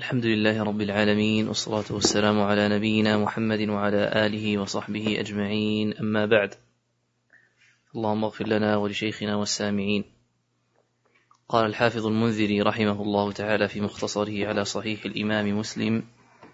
الحمد لله رب العالمين، والصلاة والسلام على نبينا محمد وعلى آله وصحبه أجمعين، أما بعد. اللهم اغفر لنا ولشيخنا والسامعين. قال الحافظ المنذري رحمه الله تعالى في مختصره على صحيح الإمام مسلم: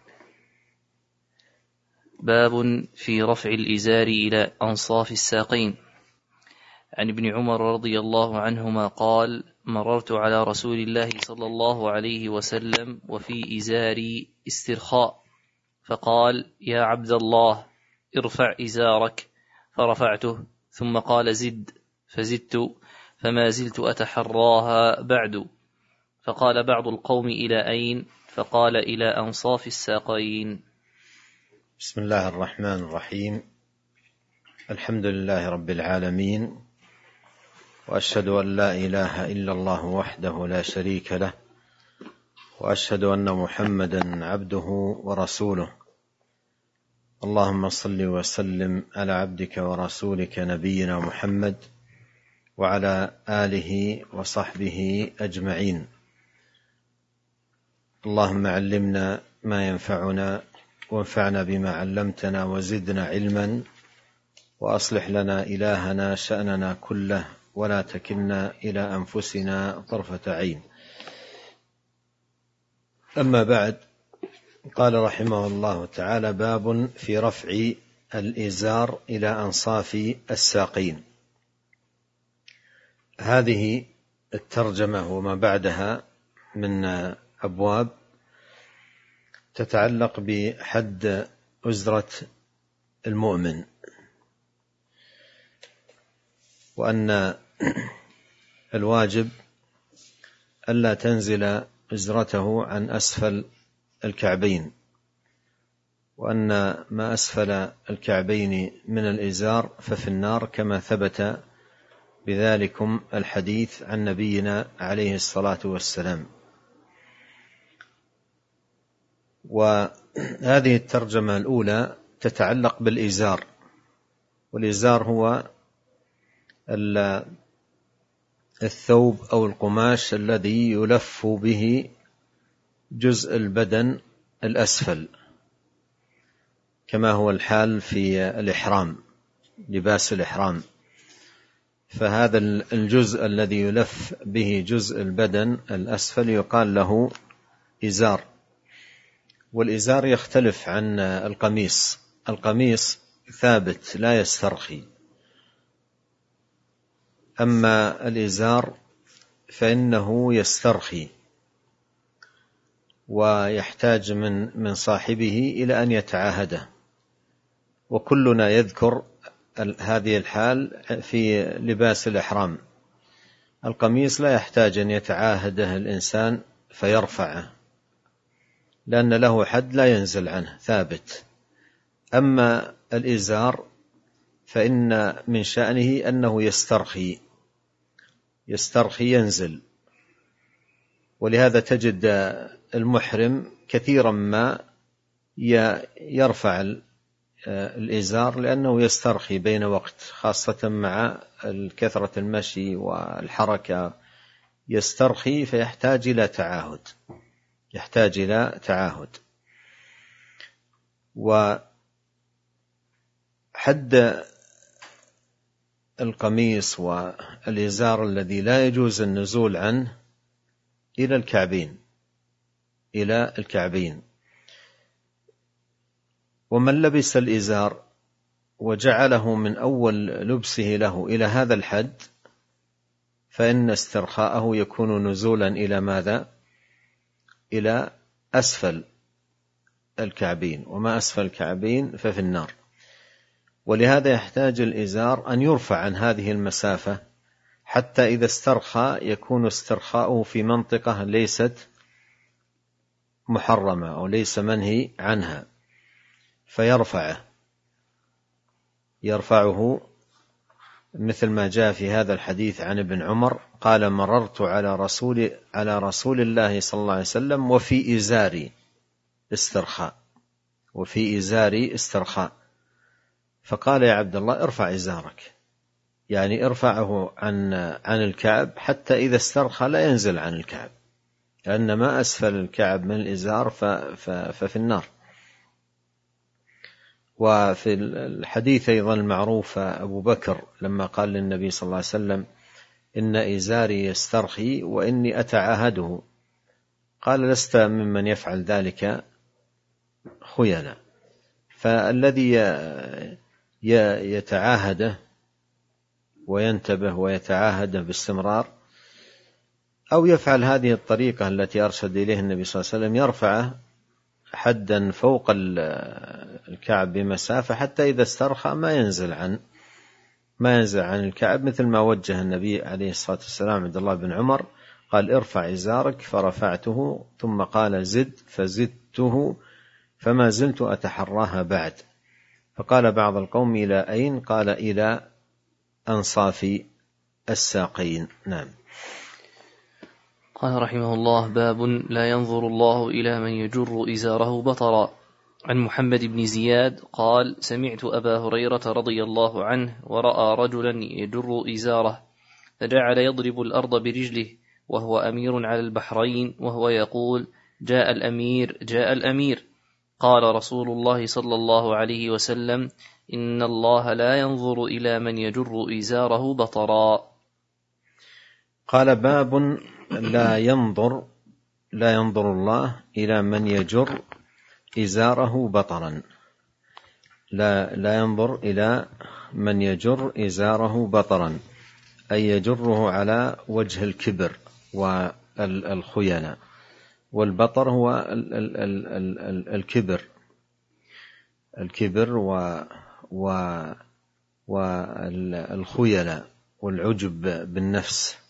باب في رفع الإزار إلى أنصاف الساقين. عن ابن عمر رضي الله عنهما قال: مررت على رسول الله صلى الله عليه وسلم وفي إزاري استرخاء، فقال: يا عبد الله، ارفع إزارك، فرفعته، ثم قال: زد، فزدت، فما زلت أتحراها بعد. فقال بعض القوم: إلى أين؟ فقال: إلى أنصاف الساقين. بسم الله الرحمن الرحيم. الحمد لله رب العالمين، وأشهد أن لا إله إلا الله وحده لا شريك له، وأشهد أن محمدا عبده ورسوله. اللهم صل وسلم على عبدك ورسولك نبينا محمد وعلى آله وصحبه أجمعين. اللهم علمنا ما ينفعنا، وانفعنا بما علمتنا، وزدنا علما، وأصلح لنا إلهنا شأننا كله، ولا تكلنا إلى أنفسنا طرفة عين. أما بعد، قال رحمه الله تعالى: باب في رفع الإزار إلى أنصاف الساقين. هذه الترجمة وما بعدها من أبواب تتعلق بحد أزرة المؤمن، وأن الواجب ألا تنزل أزرته عن أسفل الكعبين، وأن ما أسفل الكعبين من الإزار ففي النار، كما ثبت بذلكم الحديث عن نبينا عليه الصلاة والسلام. وهذه الترجمة الأولى تتعلق بالإزار، والإزار هو الثوب أو القماش الذي يلف به جزء البدن الأسفل، كما هو الحال في الإحرام، لباس الإحرام. فهذا الجزء الذي يلف به جزء البدن الأسفل يقال له إزار. والإزار يختلف عن القميص. القميص ثابت لا يسترخي، أما الإزار فإنه يسترخي، ويحتاج من صاحبه إلى أن يتعاهده. وكلنا يذكر هذه الحال في لباس الإحرام. القميص لا يحتاج أن يتعاهده الإنسان فيرفعه، لأن له حد لا ينزل عنه، ثابت. أما الإزار فإن من شأنه أنه يسترخي ينزل. ولهذا تجد المحرم كثيرا ما يرفع الإزار، لأنه يسترخي بين وقت، خاصة مع كثرة المشي والحركة، يسترخي فيحتاج إلى تعاهد. وحد القميص والإزار الذي لا يجوز النزول عنه إلى الكعبين. ومن لبس الإزار وجعله من أول لبسه له إلى هذا الحد، فإن استرخاءه يكون نزولا إلى ماذا؟ إلى أسفل الكعبين، وما أسفل الكعبين ففي النار. ولهذا يحتاج الإزار أن يرفع عن هذه المسافة، حتى إذا استرخى يكون استرخاؤه في منطقة ليست محرمة أو ليس منهي عنها، يرفعه مثل ما جاء في هذا الحديث عن ابن عمر قال: مررت على رسول الله صلى الله عليه وسلم وفي إزاري استرخاء، فقال: يا عبد الله، ارفع إزارك، يعني ارفعه عن الكعب، حتى إذا استرخى لا ينزل عن الكعب، لأن ما أسفل الكعب من الإزار ففي النار. وفي الحديث أيضا المعروف أبو بكر لما قال للنبي صلى الله عليه وسلم إن إزاري يسترخي وإني أتعاهده، قال لست ممن يفعل ذلك خيلا. فالذي يتعاهده وينتبه ويتعاهده باستمرار، أو يفعل هذه الطريقة التي أرشد إليه النبي صلى الله عليه وسلم، يرفعه حدا فوق الكعب بمسافة حتى إذا استرخى ما ينزل عن الكعب، مثل ما وجه النبي عليه الصلاة والسلام عبد الله بن عمر، قال ارفع إزارك فرفعته، ثم قال زد فزدته، فما زلت أتحراها بعد. فقال بعض القوم إلى أين؟ قال إلى أنصاف الساقين. نعم. قال رحمه الله: باب لا ينظر الله إلى من يجر إزاره بطرا. عن محمد بن زياد قال: سمعت أبا هريرة رضي الله عنه ورأى رجلا يجر إزاره فجعل يضرب الأرض برجله وهو أمير على البحرين، وهو يقول: جاء الأمير جاء الأمير. قال رسول الله صلى الله عليه وسلم: إن الله لا ينظر إلى من يجر إزاره بطرا. قال: باب لا ينظر الله إلى من يجر إزاره بطرا. لا ينظر إلى من يجر إزاره بطرا، أي يجره على وجه الكبر والخيانة. والبطر هو الكبر والخيانة والعجب بالنفس.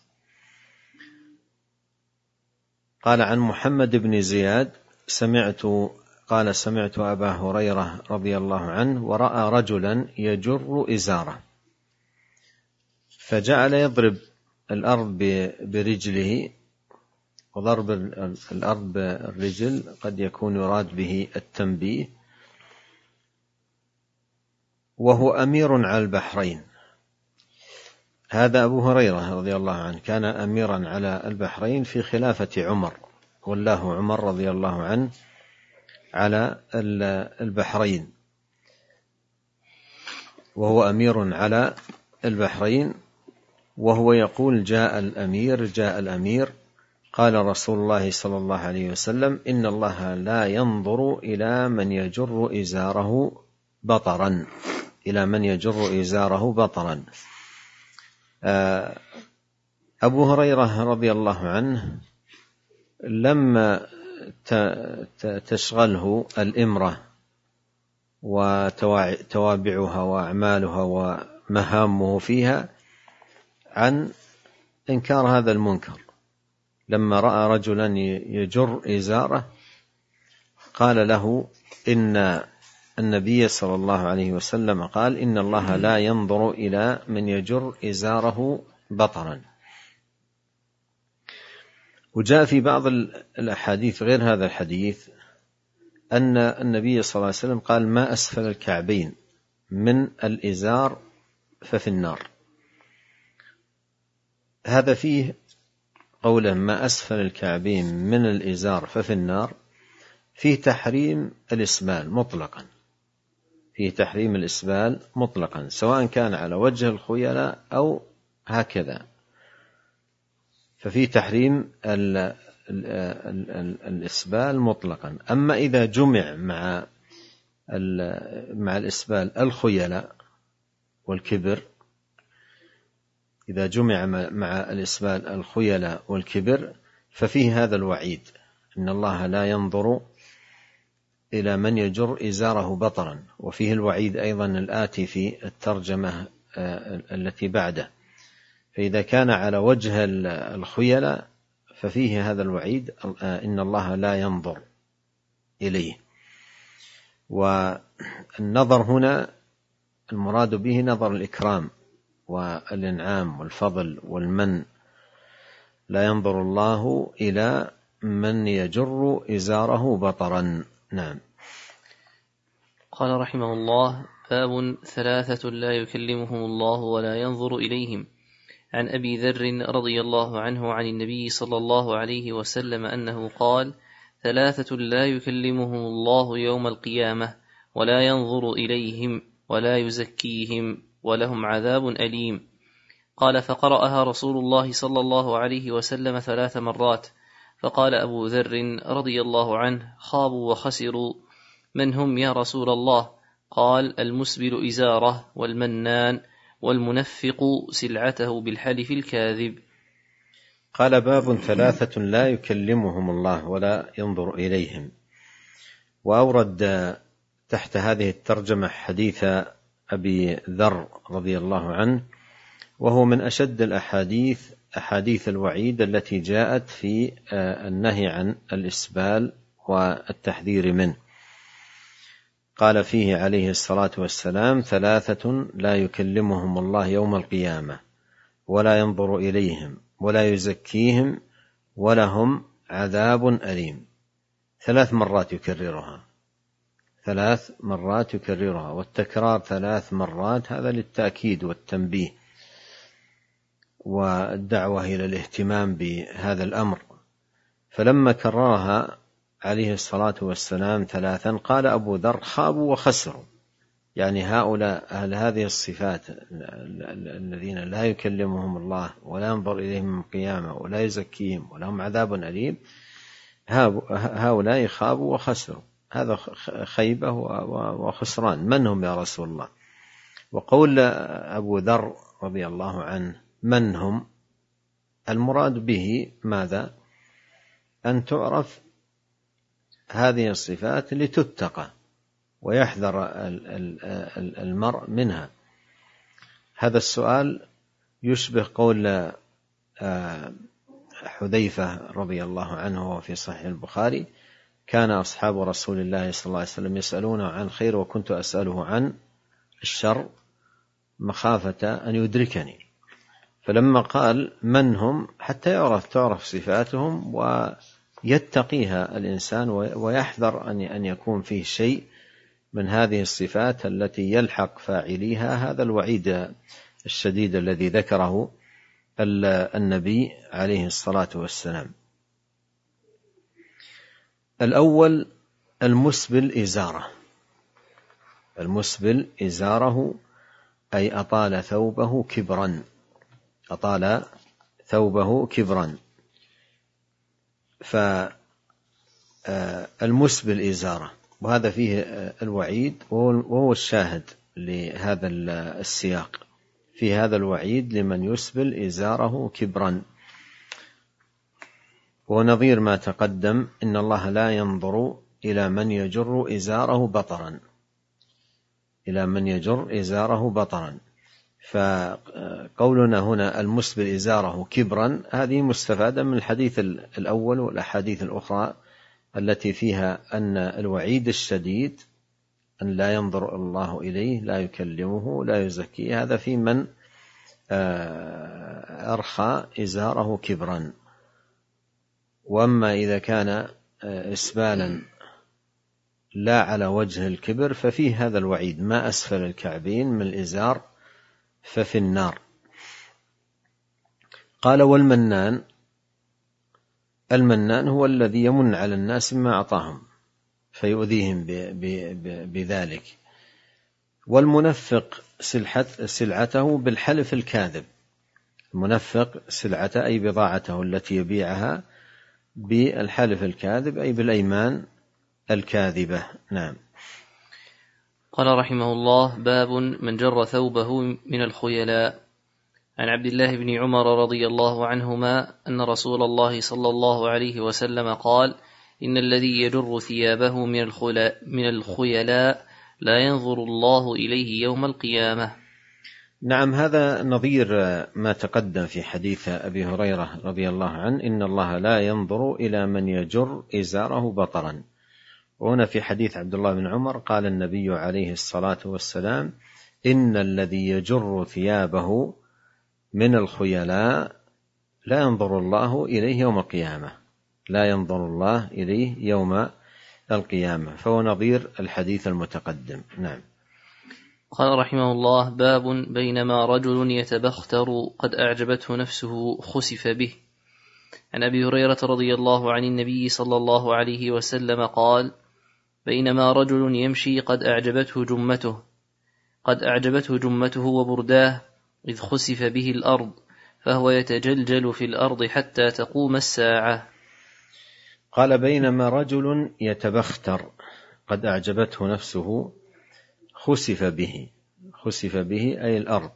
قال: عن محمد بن زياد سمعت أبا هريرة رضي الله عنه ورأى رجلا يجر إزاره فجعل يضرب الأرض برجله. وضرب الأرض بالرجل قد يكون يراد به التنبيه. وهو أمير على البحرين. هذا أبو هريرة رضي الله عنه كان أميرا على البحرين في خلافة عمر، والله عمر رضي الله عنه على البحرين، وهو أمير على البحرين، وهو يقول: جاء الأمير جاء الأمير. قال رسول الله صلى الله عليه وسلم: إن الله لا ينظر إلى من يجر إزاره بطرا. أبو هريرة رضي الله عنه لما تشغله الإمرة وتوابعها وأعمالها ومهامه فيها عن إنكار هذا المنكر، لما رأى رجلا يجر إزاره قال له إن النبي صلى الله عليه وسلم قال: إن الله لا ينظر إلى من يجر إزاره بطرا. وجاء في بعض الأحاديث غير هذا الحديث أن النبي صلى الله عليه وسلم قال: ما أسفل الكعبين من الإزار ففي النار. هذا فيه قوله ما أسفل الكعبين من الإزار ففي النار، فيه تحريم الإسبال مطلقا، سواء كان على وجه الخيلاء أو هكذا، ففيه تحريم الإسبال مطلقا. أما إذا جمع مع الإسبال الخيلاء والكبر، إذا جمع مع الإسبال الخيلاء والكبر ففيه هذا الوعيد: إن الله لا ينظر إلى من يجر إزاره بطرا. وفيه الوعيد أيضا الآتي في الترجمة التي بعده. فإذا كان على وجه الخيلاء ففيه هذا الوعيد: إن الله لا ينظر إليه. والنظر هنا المراد به نظر الإكرام والإنعام والفضل والمن. لا ينظر الله إلى من يجر إزاره بطرا. نعم. قال رحمه الله: باب 3 لا يكلمهم الله ولا ينظر إليهم. عن أبي ذر رضي الله عنه عن النبي صلى الله عليه وسلم أنه قال: 3 لا يكلمهم الله يوم القيامة ولا ينظر إليهم ولا يزكيهم ولهم عذاب أليم. قال: فقرأها رسول الله صلى الله عليه وسلم 3 مرات. فقال أبو ذر رضي الله عنه: خابوا وخسروا. من هم يا رسول الله؟ قال: المسبل إزاره، والمنان، والمنفق سلعته بالحلف الكاذب. قال: باب 3 لا يكلمهم الله ولا ينظر إليهم. وأورد تحت هذه الترجمة حديث أبي ذر رضي الله عنه، وهو من أشد أحاديث الوعيد التي جاءت في النهي عن الإسبال والتحذير منه. قال فيه عليه الصلاة والسلام: 3 لا يكلمهم الله يوم القيامة ولا ينظر إليهم ولا يزكيهم ولهم عذاب أليم. 3 مرات يكررها، 3 مرات يكررها، والتكرار 3 مرات هذا للتأكيد والتنبيه والدعوة إلى الاهتمام بهذا الأمر. فلما كررها عليه الصلاة والسلام 3 قال أبو ذر: خابوا وخسروا. يعني هؤلاء أهل هذه الصفات الذين لا يكلمهم الله ولا ينظر إليهم من القيامة ولا يزكيهم ولهم عذاب أليم، هؤلاء خابوا وخسروا. هذا خيبة وخسران. من هم يا رسول الله؟ وقول أبو ذر رضي الله عنه من هم، المراد به ماذا؟ أن تعرف هذه الصفات لتتقى ويحذر المرء منها. هذا السؤال يشبه قول حذيفة رضي الله عنه في صحيح البخاري: كان أصحاب رسول الله صلى الله عليه وسلم يسألونه عن الخير وكنت أسأله عن الشر مخافة أن يدركني. فلما قال من هم حتى تعرف صفاتهم ويتقيها الإنسان ويحذر أن يكون فيه شيء من هذه الصفات التي يلحق فاعليها هذا الوعيد الشديد الذي ذكره النبي عليه الصلاة والسلام. الأول المسبل إزاره. المسبل إزاره أي أطال ثوبه كبرا، أطال ثوبه كبرا. فالمسبل إزاره، وهذا فيه الوعيد، وهو الشاهد لهذا السياق. في هذا الوعيد لمن يسبل إزاره كبرا، ونظير ما تقدم: إن الله لا ينظر إلى من يجر إزاره بطرا، إلى من يجر إزاره بطرا. فقولنا هنا المسبل إزاره كبرا هذه مستفادة من الحديث الأول والأحاديث الأخرى التي فيها أن الوعيد الشديد أن لا ينظر الله إليه، لا يكلمه، لا يزكيه، هذا في من أرخى إزاره كبرا. وأما إذا كان إسبالا لا على وجه الكبر ففيه هذا الوعيد: ما أسفل الكعبين من الإزار ففي النار. قال: والمنان. المنان هو الذي يمن على الناس بما أعطاهم فيؤذيهم بذلك. والمنفق سلعته بالحلف الكاذب. المنفق سلعته أي بضاعته التي يبيعها بالحلف الكاذب أي بالأيمان الكاذبة. نعم. قال رحمه الله: باب من جر ثوبه من الخيلاء. عن عبد الله بن عمر رضي الله عنهما أن رسول الله صلى الله عليه وسلم قال: إن الذي يجر ثيابه من الخيلاء لا ينظر الله إليه يوم القيامة. نعم، هذا نظير ما تقدم في حديث أبي هريرة رضي الله عنه: إن الله لا ينظر إلى من يجر إزاره بطرا. وهنا في حديث عبد الله بن عمر قال النبي عليه الصلاة والسلام: إن الذي يجر ثيابه من الخيلاء لا ينظر الله إليه يوم القيامة، لا ينظر الله إليه يوم القيامة. فهو نظير الحديث المتقدم. نعم. قال رحمه الله: باب بينما رجل يتبختر قد أعجبته نفسه خسف به. عن أبي هريرة رضي الله عن النبي صلى الله عليه وسلم قال: بينما رجل يمشي قد أعجبته جمته وبرداه إذ خسف به الأرض فهو يتجلجل في الأرض حتى تقوم الساعة. قال: بينما رجل يتبختر قد أعجبته نفسه خسف به أي الأرض،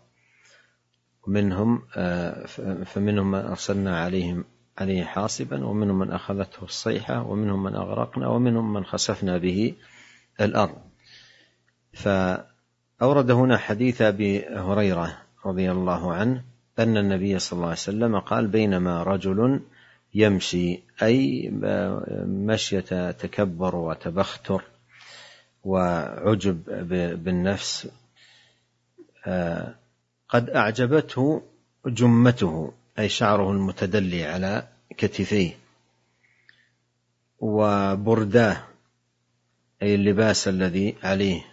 فمنهم من أرسلنا عليه حاصبا، ومنهم من أخذته الصيحة، ومنهم من أغرقنا، ومنهم من خسفنا به الأرض. فأورد هنا حديث أبي هريرة رضي الله عنه أن النبي صلى الله عليه وسلم قال: بينما رجل يمشي، أي مشية تكبر وتبختر وعجب بالنفس، قد أعجبته جمته، أي شعره المتدلي على كتفيه، وبرداه أي اللباس الذي عليه،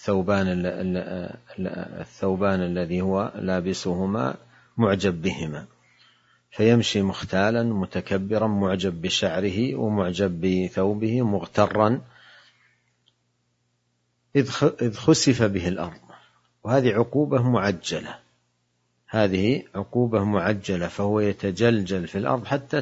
الثوبان الذي هو لابسهما معجب بهما، فيمشي مختالا متكبرا معجب بشعره ومعجب بثوبه مغترا إذ خسف به الأرض. وهذه عقوبة معجلة، فهو يتجلجل في الأرض حتى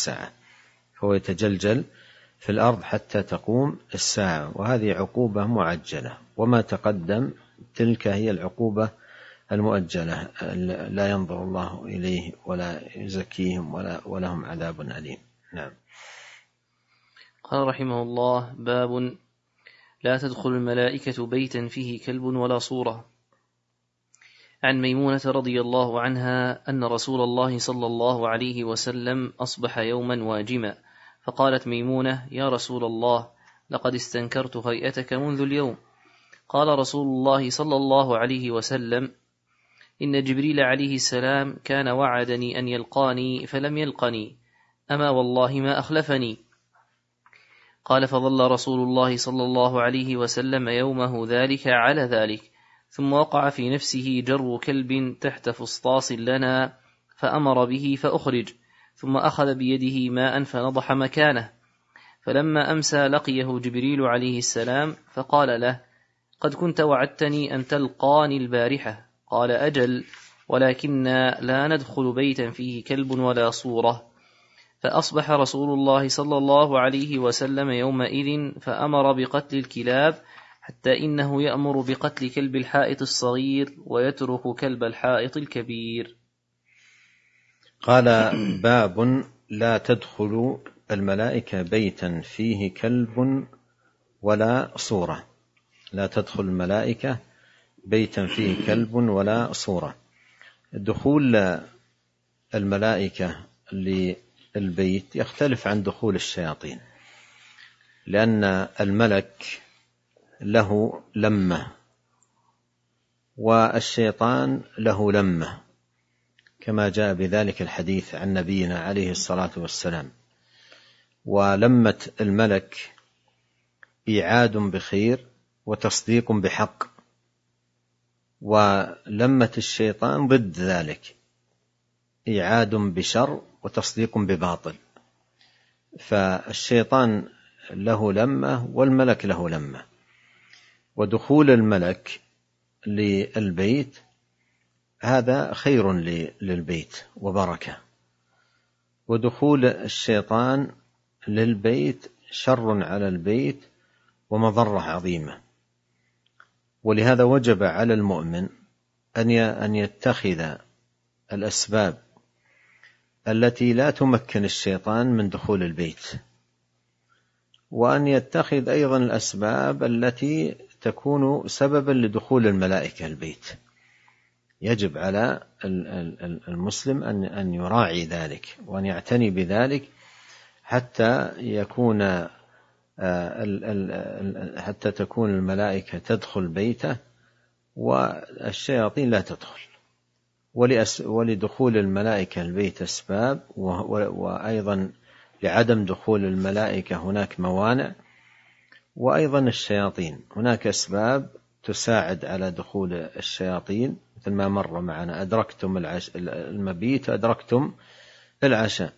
تقوم الساعة، وهذه عقوبة معجلة. وما تقدم تلك هي العقوبة المؤجلة، لا ينظر الله إليه ولا يزكيهم ولهم عذاب أليم. نعم. قال رحمه الله: باب لا تدخل الملائكة بيتا فيه كلب ولا صورة. عن ميمونة رضي الله عنها أن رسول الله صلى الله عليه وسلم أصبح يوما واجما، فقالت ميمونة: يا رسول الله، لقد استنكرت هيئتك منذ اليوم. قال رسول الله صلى الله عليه وسلم: إن جبريل عليه السلام كان وعدني أن يلقاني فلم يلقني، أما والله ما أخلفني. قال: فظل رسول الله صلى الله عليه وسلم يومه ذلك على ذلك، ثم وقع في نفسه جر كلب تحت فسطاس لنا، فأمر به فأخرج، ثم أخذ بيده ماء فنضح مكانه. فلما أمسى لقيه جبريل عليه السلام فقال له: قد كنت وعدتني أن تلقاني البارحة. قال: أجل، ولكننا لا ندخل بيتا فيه كلب ولا صورة. فأصبح رسول الله صلى الله عليه وسلم يومئذ فأمر بقتل الكلاب، حتى إنه يأمر بقتل كلب الحائط الصغير ويترك كلب الحائط الكبير. قال: باب لا تدخل الملائكة بيتا فيه كلب ولا صورة. لا تدخل الملائكة بيتا فيه كلب ولا صورة. دخول الملائكة للبيت يختلف عن دخول الشياطين، لأن الملك له لمة والشيطان له لمة، كما جاء بذلك الحديث عن نبينا عليه الصلاة والسلام. ولمة الملك إيعاد بخير وتصديق بحق، ولمة الشيطان ضد ذلك، إيعاد بشر وتصديق بباطل. فالشيطان له لمة والملك له لمة. ودخول الملك للبيت هذا خير للبيت وبركة، ودخول الشيطان للبيت شر على البيت ومضرة عظيمة. ولهذا وجب على المؤمن أن يتخذ الأسباب التي لا تمكن الشيطان من دخول البيت، وأن يتخذ أيضا الأسباب التي تكون سببا لدخول الملائكة البيت. يجب على المسلم أن يراعي ذلك وأن يعتني بذلك حتى تكون الملائكة تدخل بيته والشياطين لا تدخل. ولدخول الملائكة البيت أسباب، وأيضا لعدم دخول الملائكة هناك موانع، وأيضا الشياطين هناك أسباب تساعد على دخول الشياطين، مثل ما مر معنا أدركتم المبيت أدركتم العشاء.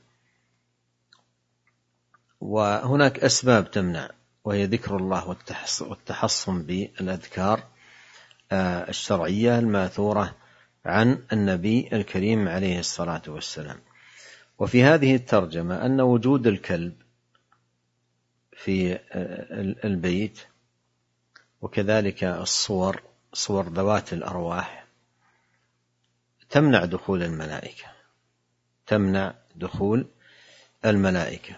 وهناك أسباب تمنع، وهي ذكر الله والتحصن بالأذكار الشرعية الماثورة عن النبي الكريم عليه الصلاة والسلام. وفي هذه الترجمة أن وجود الكلب في البيت وكذلك صور ذوات الأرواح تمنع دخول الملائكة.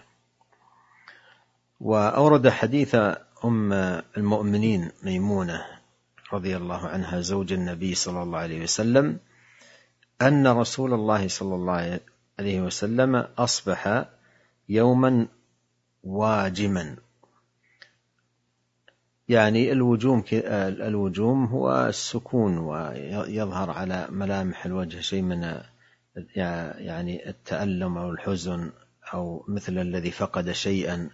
وأورد حديث أم المؤمنين ميمونة رضي الله عنها زوج النبي صلى الله عليه وسلم أن رسول الله صلى الله عليه وسلم أصبح يوما واجما، يعني الوجوم هو السكون، ويظهر على ملامح الوجه شيء من يعني التألم أو الحزن، أو مثل الذي فقد شيئا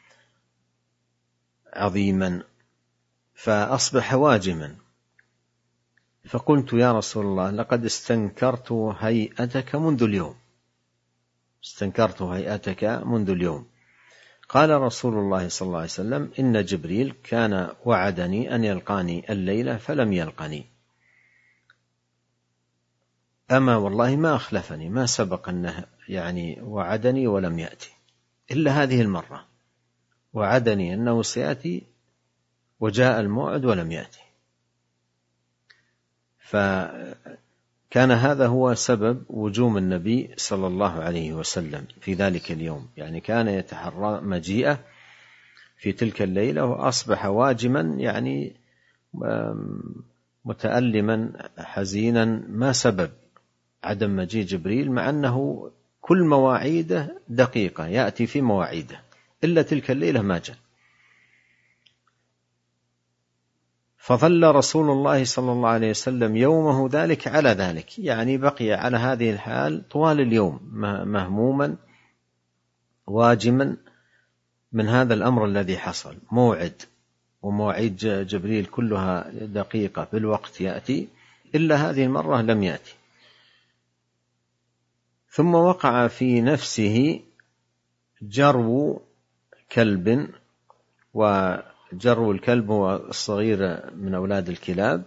عظيما، فأصبح واجما. فقلت يا رسول الله لقد استنكرت هيئتك منذ اليوم. قال رسول الله صلى الله عليه وسلم إن جبريل كان وعدني أن يلقاني الليلة فلم يلقني، أما والله ما أخلفني، ما سبق أنه يعني وعدني ولم يأتي إلا هذه المرة، وعدني أنه سيأتي وجاء الموعد ولم يأتي. فكان هذا هو سبب وجوم النبي صلى الله عليه وسلم في ذلك اليوم، يعني كان يتحرى مجيئه في تلك الليلة، وأصبح واجما يعني متألما حزينا. ما سبب عدم مجيء جبريل مع أنه كل مواعيده دقيقة يأتي في مواعيده، إلا تلك الليلة ما جاء. فظل رسول الله صلى الله عليه وسلم يومه ذلك على ذلك، يعني بقي على هذه الحال طوال اليوم مهموما واجما من هذا الأمر الذي حصل. موعد ومواعيد جبريل كلها دقيقة بالوقت يأتي، إلا هذه المرة لم يأتي. ثم وقع في نفسه جرو كلب، وجرو الكلب هو الصغير من أولاد الكلاب،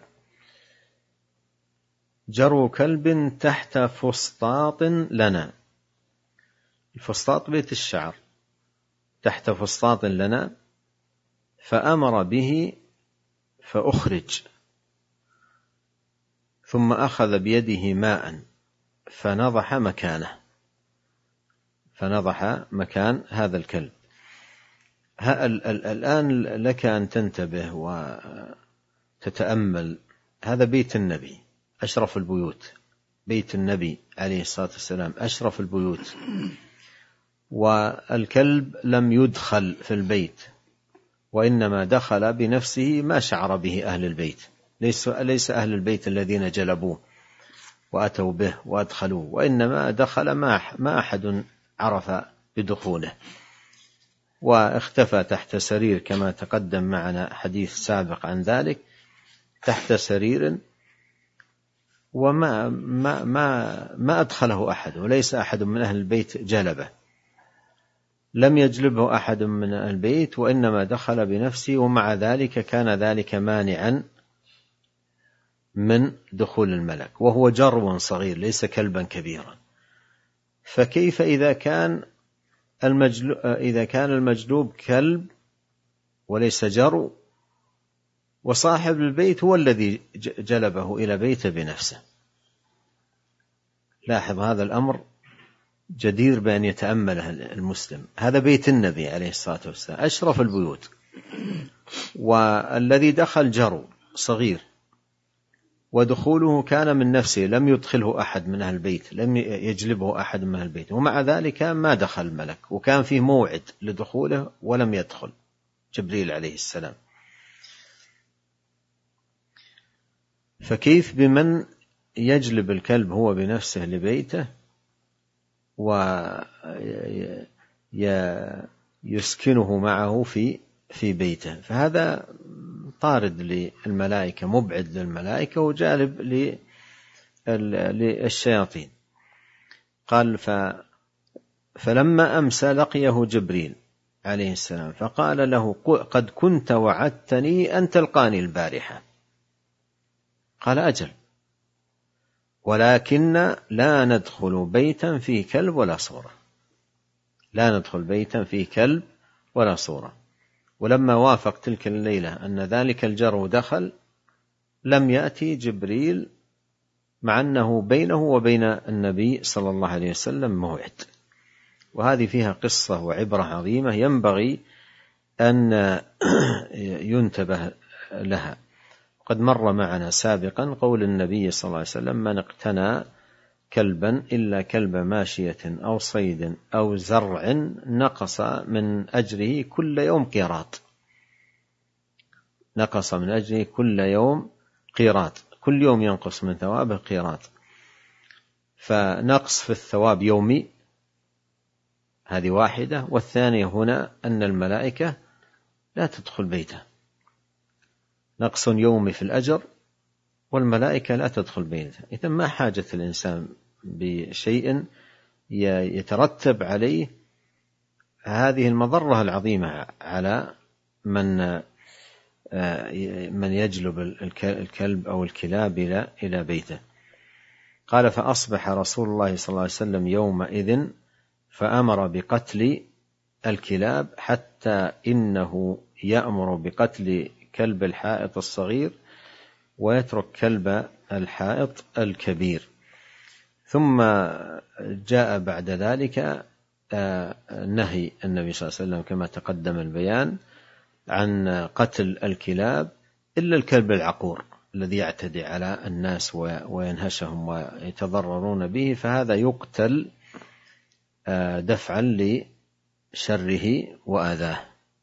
جرو كلب تحت فسطاط لنا، الفسطاط بيت الشعر، تحت فسطاط لنا، فأمر به فأخرج، ثم أخذ بيده ماء فنضح مكان هذا الكلب. الآن لك أن تنتبه وتتأمل، هذا بيت النبي أشرف البيوت، بيت النبي عليه الصلاة والسلام أشرف البيوت، والكلب لم يدخل في البيت، وإنما دخل بنفسه ما شعر به أهل البيت، ليس أهل البيت الذين جلبوه وأتوا به وأدخلوه، وإنما دخل ما أحد عرف بدخوله، واختفى تحت سرير كما تقدم معنا حديث سابق عن ذلك، تحت سرير، وما ما أدخله أحد، وليس أحد من أهل البيت جلبه، لم يجلبه أحد من أهل البيت، وإنما دخل بنفسه، ومع ذلك كان ذلك مانعا من دخول الملك، وهو جرو صغير ليس كلبا كبيرا. فكيف إذا كان المجلوب كلب وليس جرو، وصاحب البيت هو الذي جلبه إلى بيته بنفسه؟ لاحظ هذا الأمر جدير بأن يتأمله المسلم. هذا بيت النبي عليه الصلاة والسلام أشرف البيوت، والذي دخل جرو صغير، ودخوله كان من نفسه، لم يدخله أحد من أهل البيت، لم يجلبه أحد من أهل البيت، ومع ذلك ما دخل الملك، وكان فيه موعد لدخوله ولم يدخل جبريل عليه السلام. فكيف بمن يجلب الكلب هو بنفسه لبيته ويسكنه معه في بيته؟ فهذا طارد للملائكة، مبعد للملائكة وجالب للشياطين. قال فلما أمسى لقيه جبريل عليه السلام فقال له قد كنت وعدتني أن تلقاني البارحة. قال أجل، ولكن لا ندخل بيتا فيه كلب ولا صورة. لا ندخل بيتا فيه كلب ولا صورة. ولما وافق تلك الليلة أن ذلك الجرو دخل لم يأتي جبريل، مع أنه بينه وبين النبي صلى الله عليه وسلم موعد. وهذه فيها قصة وعبرة عظيمة ينبغي أن ينتبه لها. قد مر معنا سابقا قول النبي صلى الله عليه وسلم: من اقتنى كلبا إلا كلب ماشية أو صيد أو زرع نقص من أجره كل يوم قيراط. نقص من أجره كل يوم قيراط، كل يوم ينقص من ثوابه قيراط. فنقص في الثواب يومي، هذه واحدة. والثانية هنا أن الملائكة لا تدخل بيته، نقص يومي في الأجر والملائكة لا تدخل بيته. إذن ما حاجة الإنسان بشيء يترتب عليه هذه المضرة العظيمة على من يجلب الكلب أو الكلاب إلى بيته. قال: فأصبح رسول الله صلى الله عليه وسلم يومئذ فأمر بقتل الكلاب، حتى إنه يأمر بقتل كلب الحائط الصغير ويترك كلب الحائط الكبير. ثم جاء بعد ذلك نهي النبي صلى الله عليه وسلم كما تقدم البيان عن قتل الكلاب إلا الكلب العقور الذي يعتدي على الناس وينهشهم ويتضررون به، فهذا يقتل دفعا لشره وأذاه.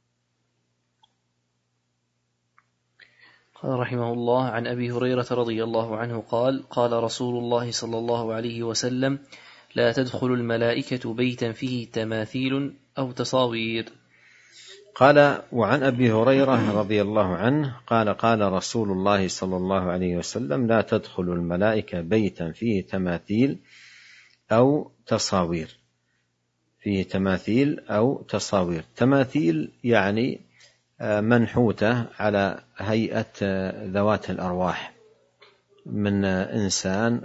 قال رحمه الله: عن أبي هريرة رضي الله عنه قال: قال رسول الله صلى الله عليه وسلم: لا تدخل الملائكة بيتا فيه تماثيل أو تصاوير. قال: وعن أبي هريرة رضي الله عنه قال: قال رسول الله صلى الله عليه وسلم: لا تدخل الملائكة بيتا فيه تماثيل أو تصاوير. فيه تماثيل أو تصاوير. تماثيل يعني منحوتة على هيئة ذوات الأرواح من إنسان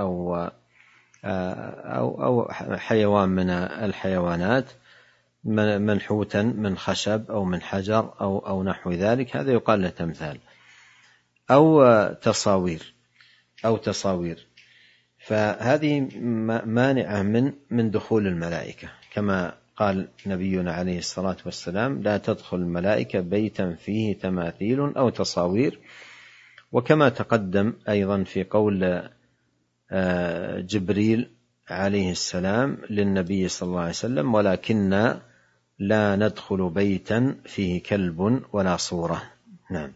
أو حيوان من الحيوانات، منحوتا من خشب أو من حجر أو نحو ذلك، هذا يقال له تمثال. أو تصاوير. فهذه مانعة من دخول الملائكة، كما قال نبينا عليه الصلاة والسلام: لا تدخل الملائكة بيتا فيه تماثيل أو تصاوير. وكما تقدم أيضا في قول جبريل عليه السلام للنبي صلى الله عليه وسلم: ولكن لا ندخل بيتا فيه كلب ولا صورة. نعم.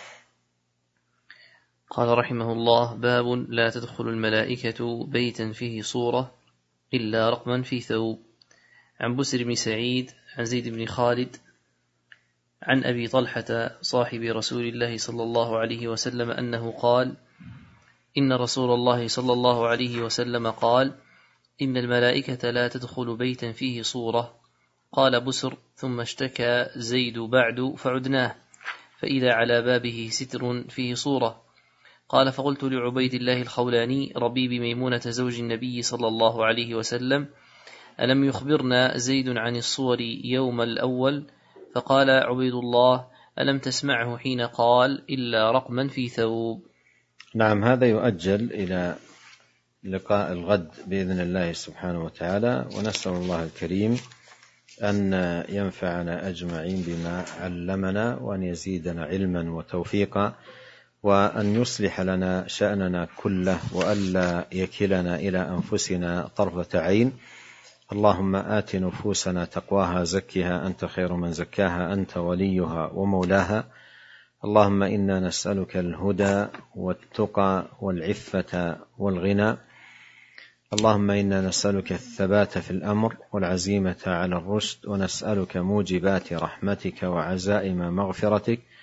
قال رحمه الله: باب لا تدخل الملائكة بيتا فيه صورة إلا رقما في ثوب. عن بسر بن سعيد عن زيد بن خالد عن أبي طلحة صاحب رسول الله صلى الله عليه وسلم أنه قال: إن رسول الله صلى الله عليه وسلم قال: إن الملائكة لا تدخل بيتا فيه صورة. قال بسر: ثم اشتكى زيد بعد فعدناه، فإذا على بابه ستر فيه صورة. قال: فقلت لعبيد الله الخولاني ربيب ميمونة زوج النبي صلى الله عليه وسلم: ألم يخبرنا زيد عن الصور يوم الأول؟ فقال عبيد الله: ألم تسمعه حين قال: إلا رقما في ثوب. نعم. هذا يؤجل إلى لقاء الغد بإذن الله سبحانه وتعالى، ونسأل الله الكريم أن ينفعنا أجمعين بما علمنا، وأن يزيدنا علما وتوفيقا، وأن يصلح لنا شأننا كله، وألا يكلنا إلى أنفسنا طرفة عين. اللهم آت نفوسنا تقواها، زكها أنت خير من زكاها، أنت وليها ومولاها. اللهم إنا نسألك الهدى والتقى والعفة والغنى. اللهم إنا نسألك الثبات في الأمر والعزيمة على الرشد، ونسألك موجبات رحمتك وعزائم مغفرتك،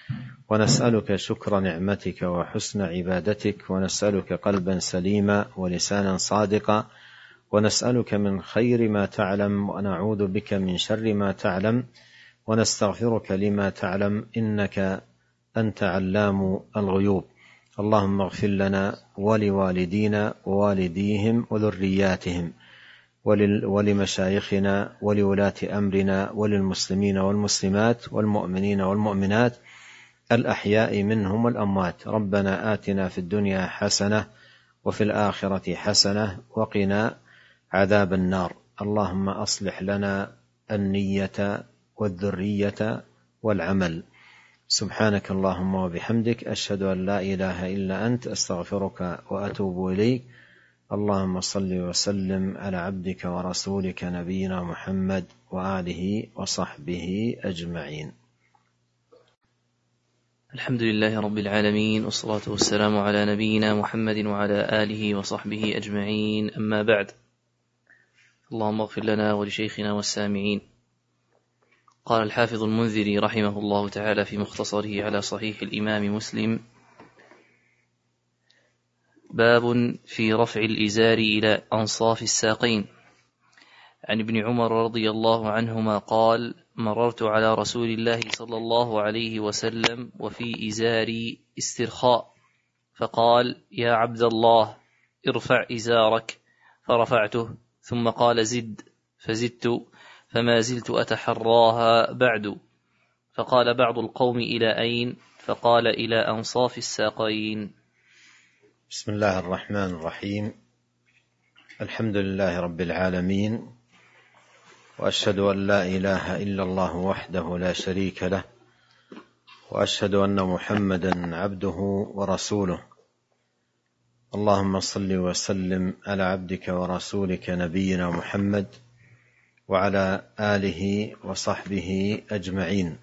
ونسألك شكر نعمتك وحسن عبادتك، ونسألك قلبا سليما ولسانا صادقا، ونسألك من خير ما تعلم، ونعوذ بك من شر ما تعلم، ونستغفرك لما تعلم، إنك أنت علام الغيوب. اللهم اغفر لنا ولوالدينا ووالديهم وذرياتهم ولمشايخنا ولولاة أمرنا وللمسلمين والمسلمات والمؤمنين والمؤمنات الأحياء منهم والأموات. ربنا آتنا في الدنيا حسنة وفي الآخرة حسنة وقنا عذاب النار. اللهم أصلح لنا النية والذرية والعمل. سبحانك اللهم وبحمدك، أشهد أن لا إله إلا أنت، أستغفرك وأتوب إليك. اللهم صل وسلم على عبدك ورسولك نبينا محمد وآله وصحبه أجمعين. الحمد لله رب العالمين، والصلاة والسلام على نبينا محمد وعلى آله وصحبه أجمعين، أما بعد. اللهم اغفر لنا ولشيخنا والسامعين. قال الحافظ المنذري رحمه الله تعالى في مختصره على صحيح الإمام مسلم: باب في رفع الإزار إلى أنصاف الساقين. عن ابن عمر رضي الله عنهما قال: مررت على رسول الله صلى الله عليه وسلم وفي إزاري استرخاء، فقال: يا عبد الله، ارفع إزارك، فرفعته، ثم قال: زد، فزدت، فما زلت أتحراها بعد. فقال بعض القوم: إلى أين؟ فقال: إلى أنصاف الساقين. بسم الله الرحمن الرحيم. الحمد لله رب العالمين، وأشهد أن لا إله إلا الله وحده لا شريك له، وأشهد أن محمدا عبده ورسوله. اللهم صل وسلم على عبدك ورسولك نبينا محمد وعلى آله وصحبه أجمعين.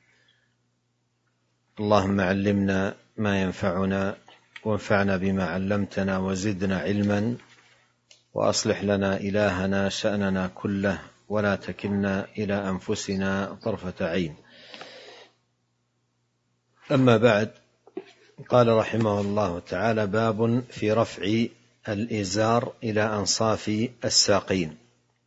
اللهم علمنا ما ينفعنا، وانفعنا بما علمتنا، وزدنا علما، وأصلح لنا إلهنا شأننا كله، ولا تكلنا إلى أنفسنا طرفة عين. أما بعد، قال رحمه الله تعالى: باب في رفع الإزار إلى أنصاف الساقين.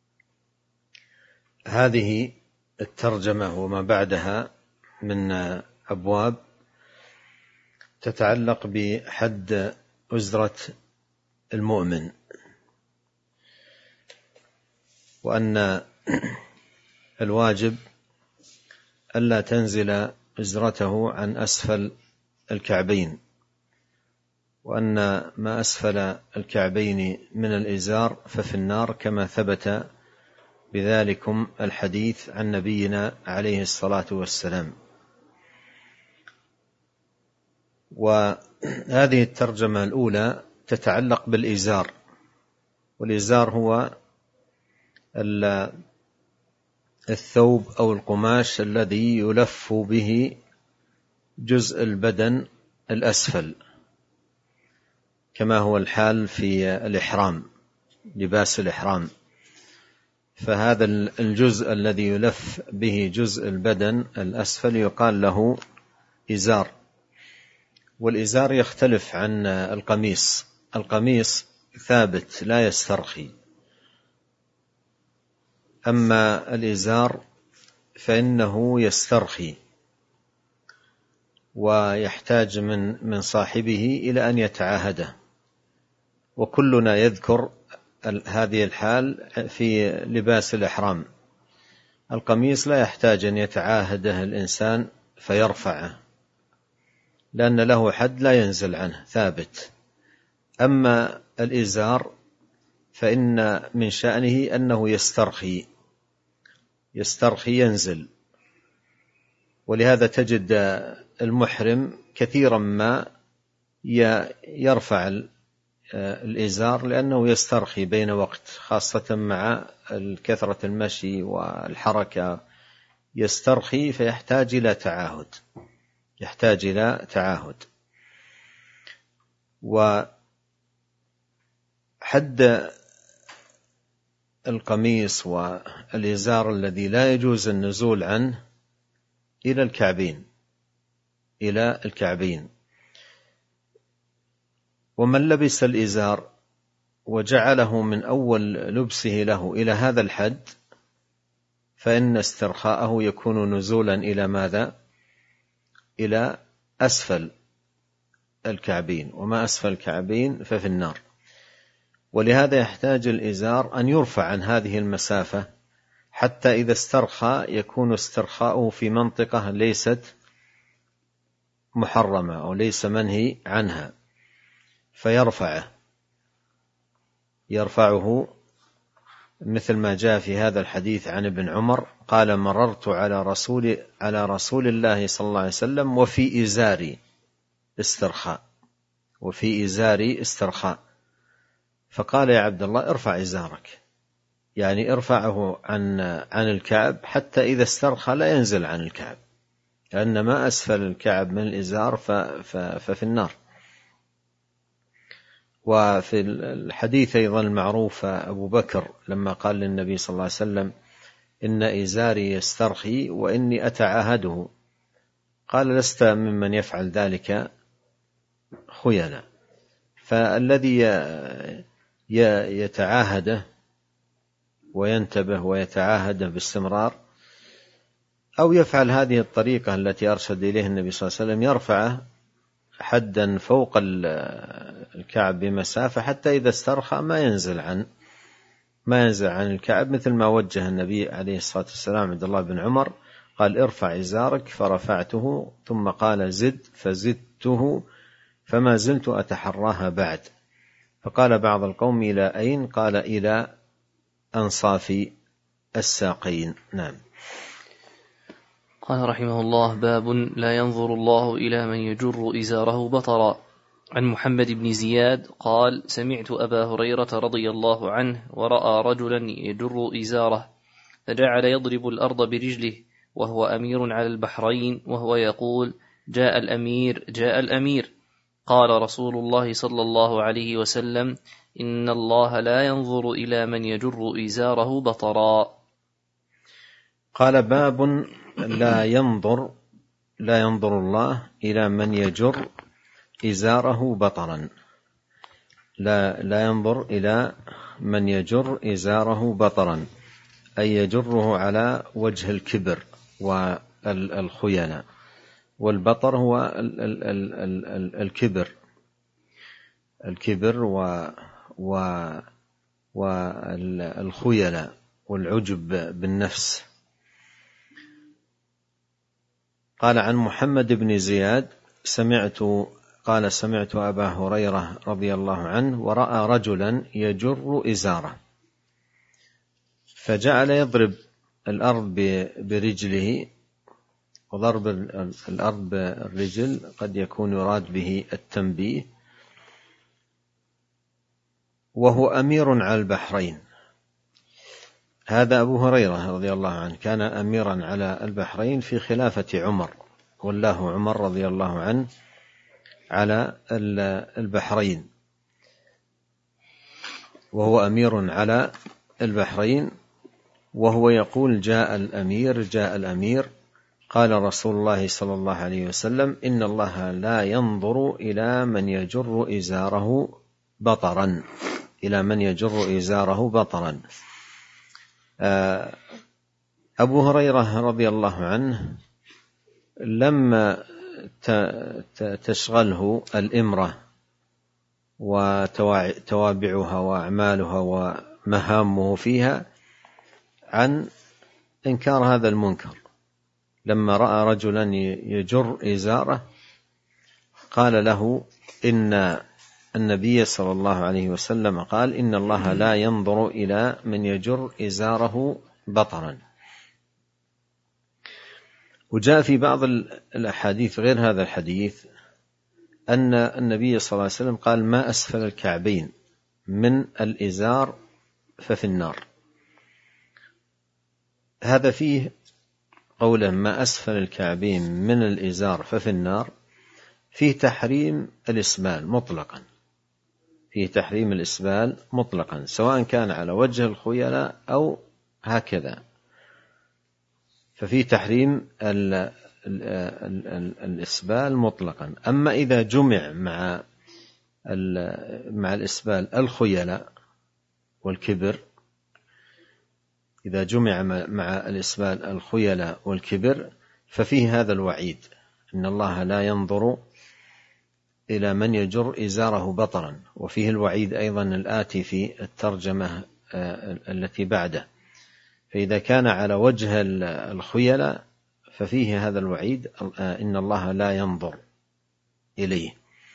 هذه الترجمة وما بعدها من أبواب تتعلق بحد أزرة المؤمن، وأن الواجب ألا تنزل أزرته عن أسفل الكعبين، وأن ما أسفل الكعبين من الإزار ففي النار، كما ثبت بذلكم الحديث عن نبينا عليه الصلاة والسلام. وهذه الترجمة الأولى تتعلق بالإزار، والإزار هو الثوب أو القماش الذي يلف به جزء البدن الأسفل، كما هو الحال في الإحرام، لباس الإحرام. فهذا الجزء الذي يلف به جزء البدن الأسفل يقال له إزار. والإزار يختلف عن القميص. القميص ثابت لا يسترخي، أما الإزار فإنه يسترخي، ويحتاج من صاحبه إلى أن يتعاهده. وكلنا يذكر هذه الحال في لباس الإحرام. القميص لا يحتاج أن يتعاهده الإنسان فيرفعه، لأن له حد لا ينزل عنه، ثابت. أما الإزار فإن من شأنه أنه يسترخي ينزل. ولهذا تجد المحرم كثيرا ما يرفع الإزار، لأنه يسترخي بين وقت، خاصة مع كثرة المشي والحركة، يسترخي فيحتاج إلى تعاهد. وحد القميص والإزار الذي لا يجوز النزول عنه إلى الكعبين، إلى الكعبين. ومن لبس الإزار وجعله من أول لبسه له إلى هذا الحد فإن استرخاءه يكون نزولا إلى ماذا؟ إلى أسفل الكعبين، وما أسفل الكعبين ففي النار. ولهذا يحتاج الإزار أن يرفع عن هذه المسافة حتى إذا استرخى يكون استرخاؤه في منطقة ليست محرمة أو ليس منهي عنها، يرفعه مثل ما جاء في هذا الحديث عن ابن عمر قال: مررت على رسول الله صلى الله عليه وسلم وفي إزاري استرخاء، فقال: يا عبد الله ارفع إزارك، يعني ارفعه عن الكعب حتى إذا استرخى لا ينزل عن الكعب، لأن ما أسفل الكعب من الإزار ففي النار. وفي الحديث أيضا المعروف أبو بكر لما قال للنبي صلى الله عليه وسلم: إن إزاري يسترخي وإني أتعاهده، قال: لست ممن يفعل ذلك خيلا. فالذي يتعاهده وينتبه ويتعاهده باستمرار أو يفعل هذه الطريقة التي أرشد إليه النبي صلى الله عليه وسلم يرفعه حدا فوق الكعب بمسافة حتى إذا استرخى ما ينزل عن الكعب، مثل ما وجه النبي عليه الصلاة والسلام عبد الله بن عمر قال: ارفع إزارك، فرفعته، ثم قال: زد، فزدته، فما زلت أتحراها بعد. فقال بعض القوم: إلى أين؟ قال: إلى أنصاف الساقين. نعم. قال رحمه الله: باب لا ينظر الله إلى من يجر إزاره بطرا. عن محمد بن زياد قال: سمعت أبا هريرة رضي الله عنه ورأى رجلا يجر إزاره فجعل يضرب الأرض برجله وهو أمير على البحرين وهو يقول: جاء الأمير. قال رسول الله صلى الله عليه وسلم: إن الله لا ينظر إلى من يجر إزاره بطرا. قال: باب لا ينظر الله إلى من يجر إزاره بطرا. لا ينظر إلى من يجر إزاره بطرا، أي يجره على وجه الكبر والخيانة. والبطر هو الكبر والخيانة والعجب بالنفس. قال عن محمد بن زياد سمعت أبا هريرة رضي الله عنه ورأى رجلا يجر إزاره فجعل يضرب الأرض برجله. وضرب الأرض بالرجل قد يكون يراد به التنبيه. وهو أمير على البحرين. هذا أبو هريرة رضي الله عنه كان أميرا على البحرين في خلافة عمر، والله عمر رضي الله عنه على البحرين، وهو أمير على البحرين وهو يقول: جاء الأمير. قال رسول الله صلى الله عليه وسلم: إن الله لا ينظر إلى من يجر إزاره بطرا. أبو هريرة رضي الله عنه لما تشغله الإمرة وتوابعها وأعمالها ومهامه فيها عن إنكار هذا المنكر، لما رأى رجلا يجر إزاره قال له إن النبي صلى الله عليه وسلم قال: إن الله لا ينظر إلى من يجر إزاره بطرا. وجاء في بعض الأحاديث غير هذا الحديث أن النبي صلى الله عليه وسلم قال: ما أسفل الكعبين من الإزار ففي النار. هذا فيه قولا ما أسفل الكعبين من الإزار ففي النار، فيه تحريم الإسبال مطلقا، سواء كان على وجه الخيلاء أو هكذا، ففيه تحريم الإسبال مطلقا. أما إذا جمع مع الإسبال الخيلاء والكبر، إذا جمع مع الإسبال الخيلاء والكبر ففيه هذا الوعيد: إن الله لا ينظر إلى من يجر إزاره بطرا. وفيه الوعيد أيضا الآتي في الترجمة التي بعده. فإذا كان على وجه الخيلاء ففيه هذا الوعيد: إن الله لا ينظر إليه.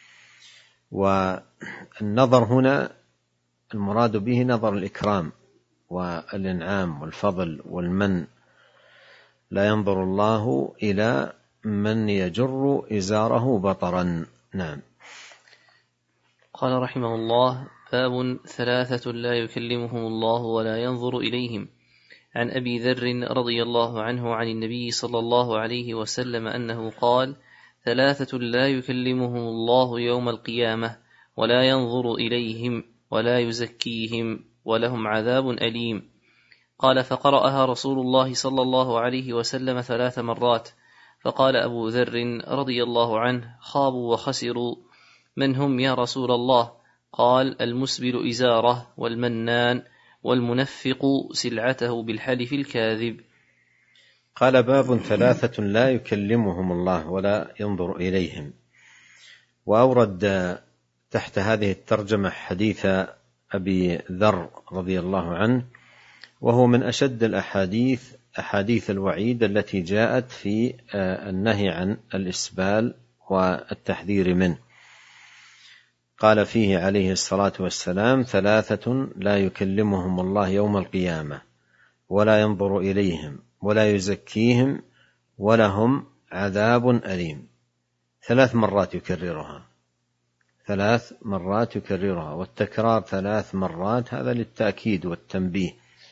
والنظر هنا المراد به نظر الإكرام والإنعام والفضل والمن. لا ينظر الله إلى من يجر إزاره بطرا. نعم. قال رحمه الله: باب 3 لا يكلمهم الله ولا ينظر إليهم. عن أبي ذر رضي الله عنه عن النبي صلى الله عليه وسلم أنه قال: 3 لا يكلمهم الله يوم القيامة ولا ينظر إليهم ولا يزكيهم ولهم عذاب أليم. قال: فقرأها رسول الله صلى الله عليه وسلم 3 مرات. فقال أبو ذر رضي الله عنه: خابوا وخسروا. من هم يا رسول الله؟ قال: المسبل إزاره، والمنان، والمنفق سلعته بالحلف الكاذب. قال: باب 3 لا يكلمهم الله ولا ينظر إليهم. وأورد تحت هذه الترجمة حديث أبي ذر رضي الله عنه، وهو من أشد أحاديث الوعيد التي جاءت في النهي عن الإسبال والتحذير منه. قال فيه عليه الصلاة والسلام: 3 لا يكلمهم الله يوم القيامة ولا ينظر إليهم ولا يزكيهم ولهم عذاب أليم. 3 مرات يكررها، 3 مرات يكررها، والتكرار 3 مرات هذا للتأكيد والتنبيه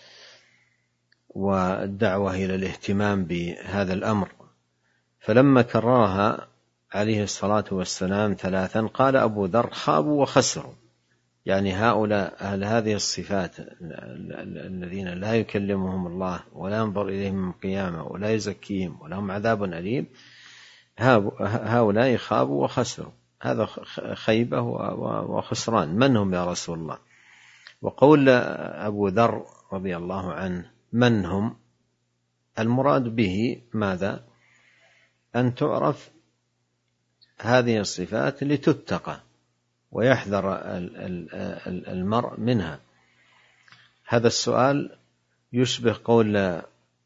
والدعوة إلى الاهتمام بهذا الأمر. فلما كررها عليه الصلاة والسلام 3 قال أبو ذر: خابوا وخسروا. يعني هؤلاء أهل هذه الصفات الذين لا يكلمهم الله ولا ينظر إليهم من القيامة ولا يزكيهم ولهم عذاب أليم، هؤلاء خابوا وخسروا. هذا خيبة وخسران. من هم يا رسول الله؟ وقول أبو ذر رضي الله عنه من هم، المراد به ماذا؟ أن هذه الصفات لتتقى ويحذر المرء منها. هذا السؤال يشبه قول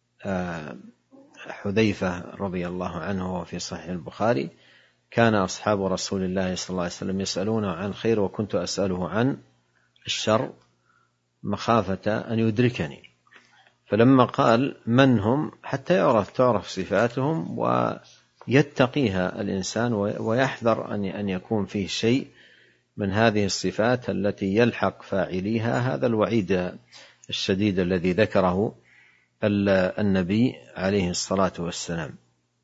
حذيفة رضي الله عنه وفي صحيح البخاري: كان أصحاب رسول الله صلى الله عليه وسلم يسألونه عن الخير وكنت أسأله عن الشر مخافة أن يدركني. فلما قال من هم حتى تعرف صفاتهم ويتقيها الإنسان ويحذر أن يكون فيه شيء من هذه الصفات التي يلحق فاعليها هذا الوعيد الشديد الذي ذكره النبي عليه الصلاة والسلام.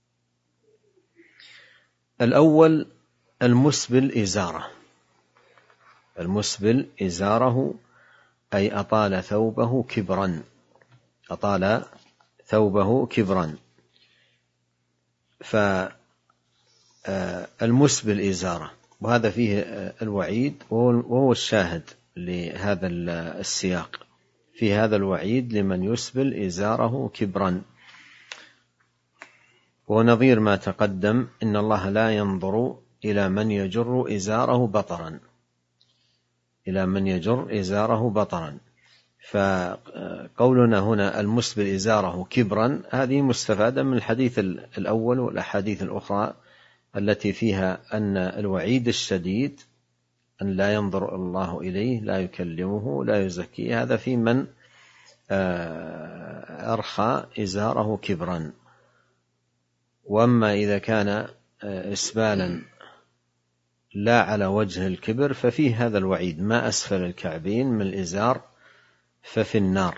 الأول المسبل إزاره. المسبل إزاره أي أطال ثوبه كبرا، أطال ثوبه كبرا. فالمسبل إزاره، وهذا فيه الوعيد، وهو الشاهد لهذا السياق. في هذا الوعيد لمن يسبل إزاره كبرا، ونظير ما تقدم: إن الله لا ينظر إلى من يجر إزاره بطرا، إلى من يجر إزاره بطرا. فقولنا هنا المسبل إزاره كبرا هذه مستفادة من الحديث الأول والأحاديث الأخرى التي فيها أن الوعيد الشديد أن لا ينظر الله إليه، لا يكلمه، لا يزكيه، هذا في من أرخى إزاره كبرا. وأما إذا كان إسبالا لا على وجه الكبر ففيه هذا الوعيد: ما أسفل الكعبين من الإزار ففي النار.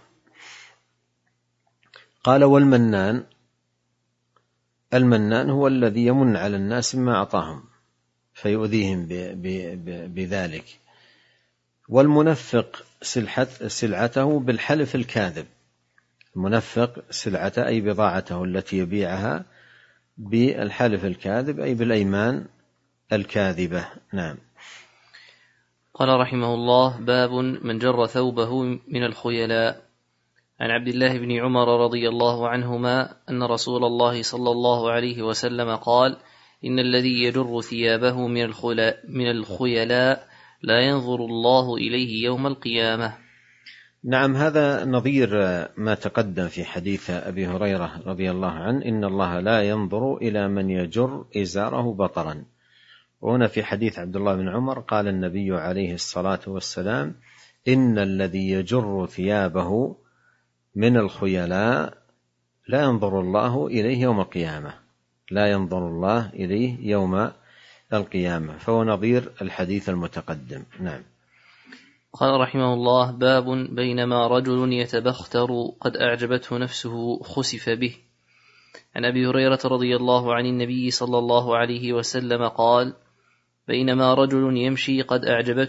قال: والمنان. المنان هو الذي يمن على الناس بما أعطاهم فيؤذيهم بذلك. والمنفق سلعته بالحلف الكاذب. المنفق سلعته أي بضاعته التي يبيعها بالحلف الكاذب أي بالأيمان الكاذبة. نعم. قال رحمه الله: باب من جر ثوبه من الخيلاء. عن عبد الله بن عمر رضي الله عنهما أن رسول الله صلى الله عليه وسلم قال: إن الذي يجر ثيابه من الخيلاء لا ينظر الله إليه يوم القيامة. نعم، هذا نظير ما تقدم في حديث أبي هريرة رضي الله عنه: إن الله لا ينظر إلى من يجر إزاره بطرا. وهنا في حديث عبد الله بن عمر قال النبي عليه الصلاة والسلام: إن الذي يجر ثيابه من الخيلاء لا ينظر الله إليه يوم القيامة، لا ينظر الله إليه يوم القيامة. فهو نظير الحديث المتقدم. نعم. قال رحمه الله: باب بينما رجل يتبختر قد أعجبته نفسه خسف به. عن أبي هريرة رضي الله عن النبي صلى الله عليه وسلم قال: بينما رجل يمشي قد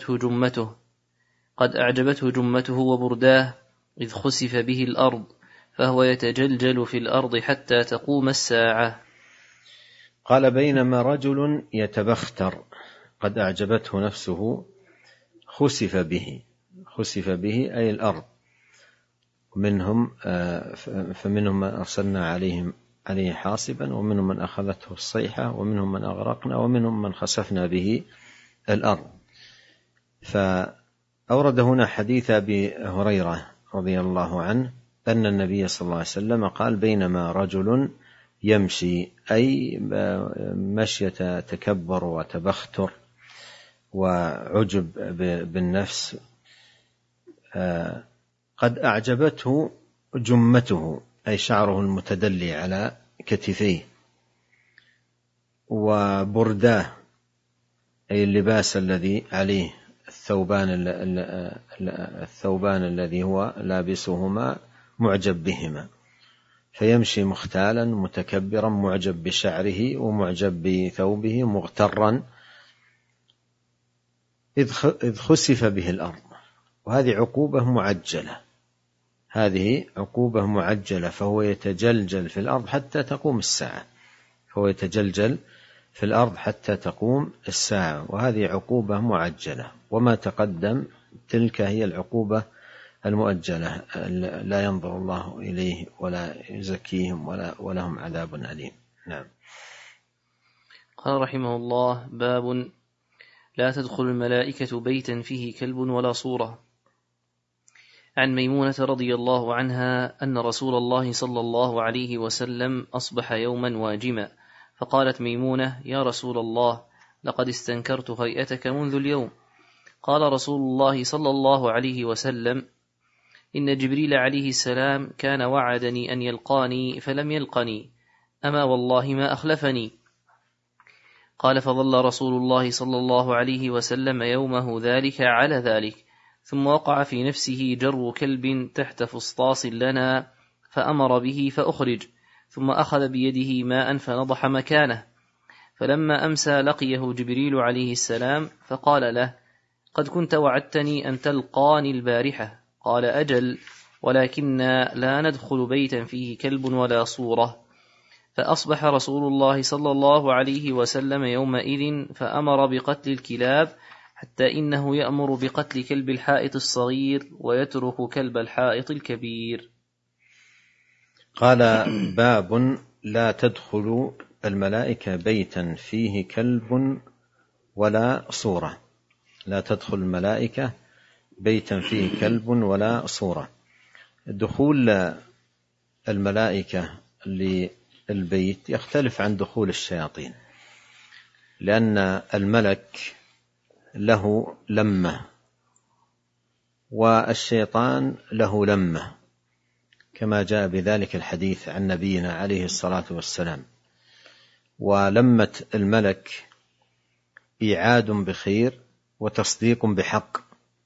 أعجبته جمته وبرداه إذ خسف به الأرض فهو يتجلجل في الأرض حتى تقوم الساعة. قال: بينما رجل يتبختر قد أعجبته نفسه خسف به أي الأرض، فمنهم من أرسلنا عليه حاصبا، ومنهم من أخذته الصيحة، ومنهم من أغرقنا، ومنهم من خسفنا به الأرض. فأورد هنا حديث أبي هريرة رضي الله عنه أن النبي صلى الله عليه وسلم قال: بينما رجل يمشي، أي مشية تكبر وتبختر وعجب بالنفس، قد أعجبته جمته أي شعره المتدلي على كتفيه، وبرداه أي اللباس الذي عليه، الثوبان الذي هو لابسهما معجب بهما، فيمشي مختالا متكبرا معجب بشعره ومعجب بثوبه مغترا إذ خسف به الأرض. وهذه عقوبة معجلة، فهو يتجلجل في الأرض حتى تقوم الساعة، وهذه عقوبة معجلة. وما تقدم تلك هي العقوبة المؤجلة، لا ينظر الله إليه ولا يزكيهم ولهم عذاب أليم. نعم. قال رحمه الله: باب لا تدخل الملائكة بيتا فيه كلب ولا صورة. عن ميمونة رضي الله عنها أن رسول الله صلى الله عليه وسلم أصبح يوما واجما، فقالت ميمونة: يا رسول الله، لقد استنكرت هيئتك منذ اليوم. قال رسول الله صلى الله عليه وسلم: إن جبريل عليه السلام كان وعدني أن يلقاني فلم يلقني، أما والله ما أخلفني. قال: فظل رسول الله صلى الله عليه وسلم يومه ذلك على ذلك، ثم وقع في نفسه جر كلب تحت فسطاس لنا، فأمر به فأخرج، ثم أخذ بيده ماء فنضح مكانه. فلما أمسى لقيه جبريل عليه السلام فقال له: قد كنت وعدتني أن تلقاني البارحة. قال: أجل، ولكننا لا ندخل بيتا فيه كلب ولا صورة. فأصبح رسول الله صلى الله عليه وسلم يومئذ فأمر بقتل الكلاب، حتى إنه يأمر بقتل كلب الحائط الصغير ويترك كلب الحائط الكبير. قال: باب لا تدخل الملائكة بيتا فيه كلب ولا صورة. لا تدخل الملائكة بيتا فيه كلب ولا صورة. دخول الملائكة للبيت يختلف عن دخول الشياطين، لأن الملك له لمة والشيطان له لمة، كما جاء بذلك الحديث عن نبينا عليه الصلاة والسلام. ولمة الملك إيعاد بخير وتصديق بحق،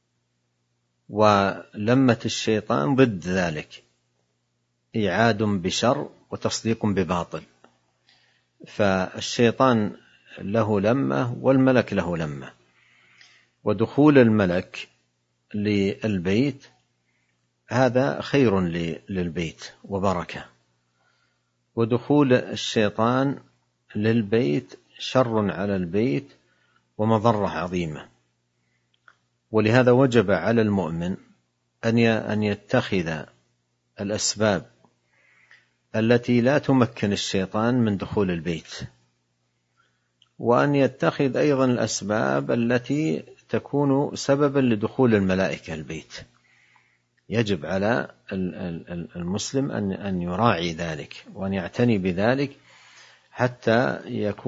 ولمة الشيطان ضد ذلك، إيعاد بشر وتصديق بباطل. فالشيطان له لمة والملك له لمة. ودخول الملك للبيت هذا خير للبيت وبركة، ودخول الشيطان للبيت شر على البيت ومضرة عظيمة. ولهذا وجب على المؤمن أن يتخذ الأسباب التي لا تمكن الشيطان من دخول البيت، وأن يتخذ أيضا الأسباب التي تكون سببا لدخول الملائكة البيت. يجب على المسلم أن يراعي ذلك وأن يعتني بذلك حتى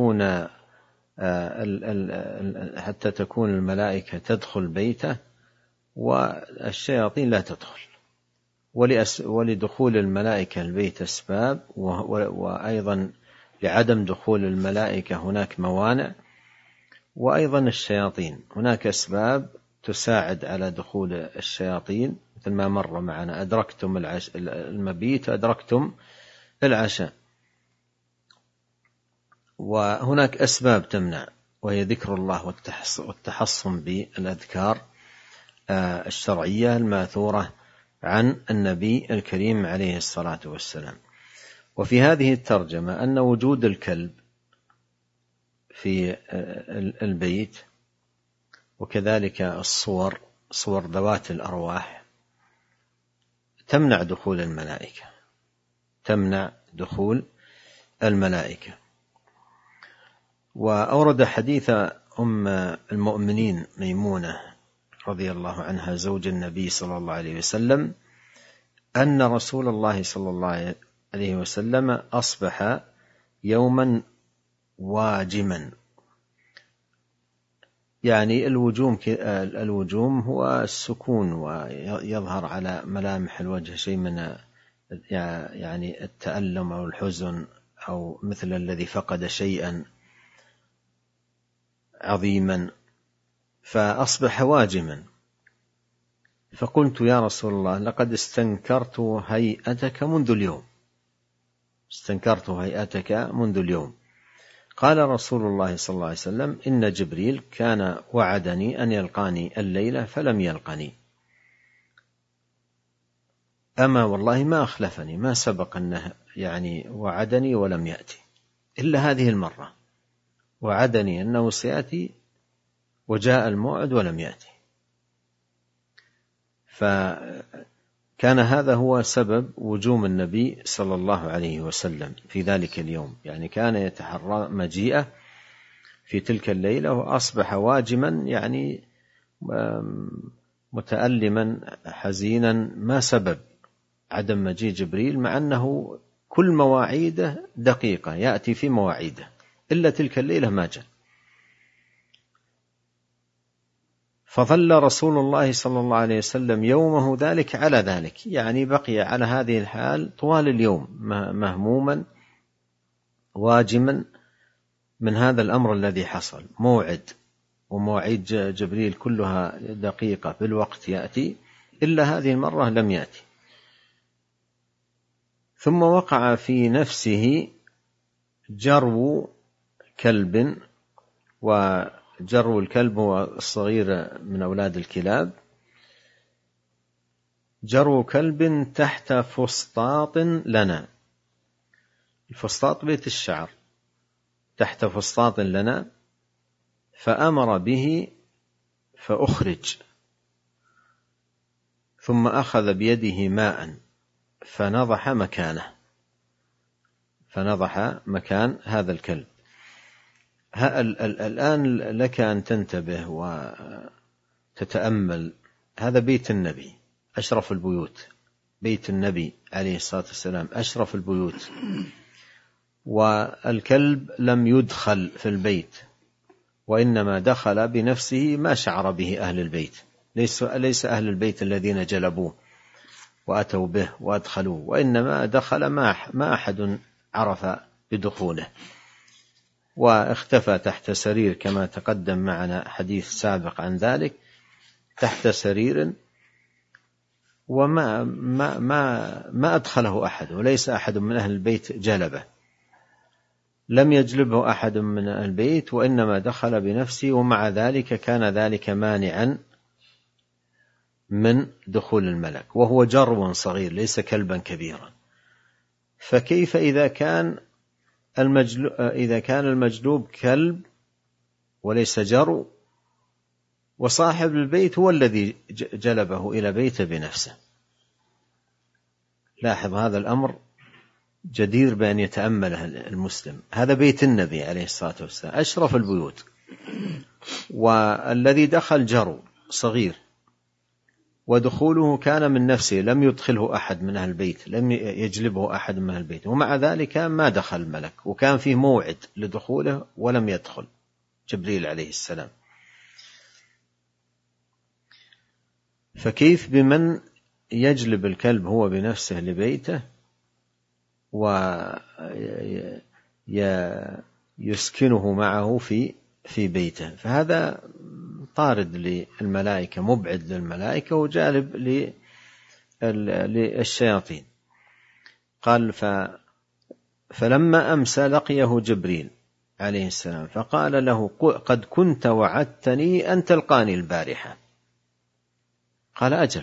تكون الملائكة تدخل بيته والشياطين لا تدخل. ولدخول الملائكة البيت أسباب، وأيضا لعدم دخول الملائكة هناك موانع، وأيضا الشياطين هناك أسباب تساعد على دخول الشياطين، مثل ما مر معنا: أدركتم المبيت أدركتم العشاء. وهناك أسباب تمنع، وهي ذكر الله والتحصن بالأذكار الشرعية الماثورة عن النبي الكريم عليه الصلاة والسلام. وفي هذه الترجمة أن وجود الكلب في البيت وكذلك صور ذوات الأرواح تمنع دخول الملائكة. وأورد حديث أم المؤمنين ميمونة رضي الله عنها زوج النبي صلى الله عليه وسلم أن رسول الله صلى الله عليه وسلم أصبح يوما واجما. يعني الوجوم هو السكون، ويظهر على ملامح الوجه شيء من يعني التألم أو الحزن، أو مثل الذي فقد شيئا عظيما، فأصبح واجما. فقلت: يا رسول الله، لقد استنكرت هيئتك منذ اليوم. قال رسول الله صلى الله عليه وسلم: إن جبريل كان وعدني أن يلقاني الليلة فلم يلقني، أما والله ما أخلفني، ما سبق أنه يعني وعدني ولم يأتي، إلا هذه المرة وعدني أنه سيأتي وجاء الموعد ولم يأتي. فكان هذا هو سبب وجوم النبي صلى الله عليه وسلم في ذلك اليوم، يعني كان يتحرى مجيئه في تلك الليلة، وأصبح واجما يعني متألما حزينا. ما سبب عدم مجيء جبريل مع أنه كل مواعيده دقيقة يأتي في مواعيده، إلا تلك الليلة ما جاء. فظل رسول الله صلى الله عليه وسلم يومه ذلك على ذلك، يعني بقي على هذه الحال طوال اليوم مهموما واجما من هذا الأمر الذي حصل. موعد ومواعيد جبريل كلها دقيقة بالوقت يأتي، إلا هذه المرة لم يأتي. ثم وقع في نفسه جرو كلب، وجرو الكلب هو الصغير من أولاد الكلاب. جرو كلب تحت فسطاط لنا، الفسطاط بيت الشعر، تحت فسطاط لنا، فأمر به فأخرج، ثم أخذ بيده ماء فنضح مكان هذا الكلب. الآن لك أن تنتبه وتتأمل، هذا بيت النبي أشرف البيوت، بيت النبي عليه الصلاة والسلام أشرف البيوت، والكلب لم يدخل في البيت، وإنما دخل بنفسه ما شعر به أهل البيت، ليس أهل البيت الذين جلبوه وأتوا به وأدخلوه، وإنما دخل ما أحد عرف بدخوله، واختفى تحت سرير كما تقدم معنا حديث سابق عن ذلك، تحت سرير، وما ما أدخله أحد، وليس أحد من أهل البيت جلبه، لم يجلبه أحد من البيت، وإنما دخل بنفسه، ومع ذلك كان ذلك مانعا من دخول الملك، وهو جرو صغير ليس كلبا كبيرا. فكيف إذا كان إذا كان المجلوب كلب وليس جرو، وصاحب البيت هو الذي جلبه إلى بيته بنفسه. لاحظ هذا الأمر جدير بأن يتأمله المسلم. هذا بيت النبي عليه الصلاة والسلام، أشرف البيوت، والذي دخل جرو صغير، ودخوله كان من نفسه، لم يدخله أحد من أهل البيت، لم يجلبه أحد من أهل البيت، ومع ذلك ما دخل الملك، وكان فيه موعد لدخوله ولم يدخل جبريل عليه السلام. فكيف بمن يجلب الكلب هو بنفسه لبيته ويسكنه معه في بيته؟ فهذا طارد للملائكة، مبعد للملائكة، وجالب للشياطين. قال فلما أمسى لقيه جبريل عليه السلام فقال له قد كنت وعدتني أن تلقاني البارحة. قال أجل،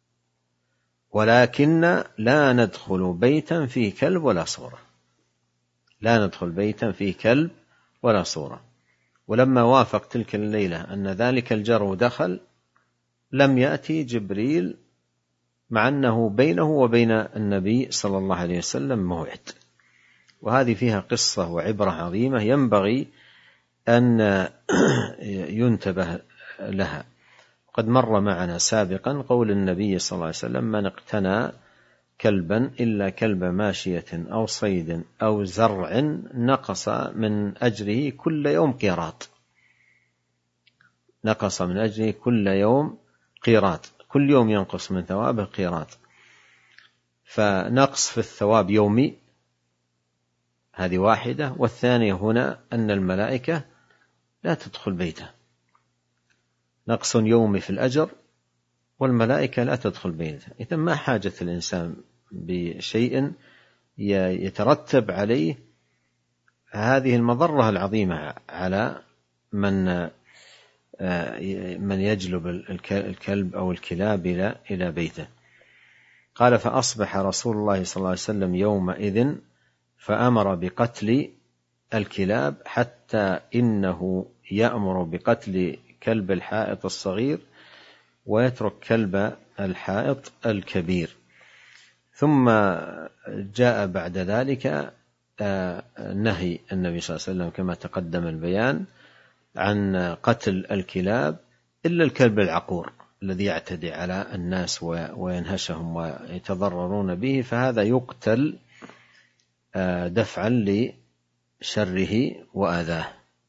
ولكن لا ندخل بيتا فيه كلب ولا صورة. لا ندخل بيتا فيه كلب ولا صورة. ولما وافق تلك الليلة أن ذلك الجرو دخل، لم يأتي جبريل، مع أنه بينه وبين النبي صلى الله عليه وسلم موعد. وهذه فيها قصة وعبرة عظيمة ينبغي أن ينتبه لها. قد مر معنا سابقا قول النبي صلى الله عليه وسلم: من اقتنى كلبا إلا كلب ماشية أو صيد أو زرع نقص من أجره كل يوم قيراط. نقص من أجره كل يوم قيراط، كل يوم ينقص من ثوابه قيراط. فنقص في الثواب يومي، هذه واحدة. والثانية هنا أن الملائكة لا تدخل بيته، نقص يومي في الأجر، والملائكة لا تدخل بيته. إذن ما حاجة الإنسان بشيء يترتب عليه هذه المضرة العظيمة على من يجلب الكلب أو الكلاب إلى بيته. قال: فأصبح رسول الله صلى الله عليه وسلم يومئذ فأمر بقتل الكلاب، حتى إنه يأمر بقتل كلب الحائط الصغير ويترك كلب الحائط الكبير. ثم جاء بعد ذلك نهي النبي صلى الله عليه وسلم كما تقدم البيان عن قتل الكلاب إلا الكلب العقور الذي يعتدي على الناس وينهشهم ويتضررون به، فهذا يقتل دفعا لشره وأذاه.